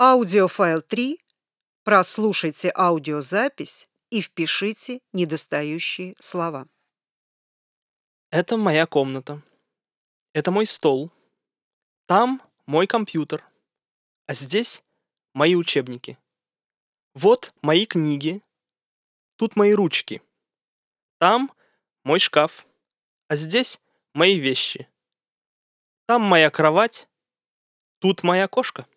Аудиофайл 3. Прослушайте аудиозапись и впишите недостающие слова. Это моя комната. Это мой стол. Там мой компьютер. А здесь мои учебники. Вот мои книги. Тут мои ручки. Там мой шкаф. А здесь мои вещи. Там моя кровать. Тут моя кошка.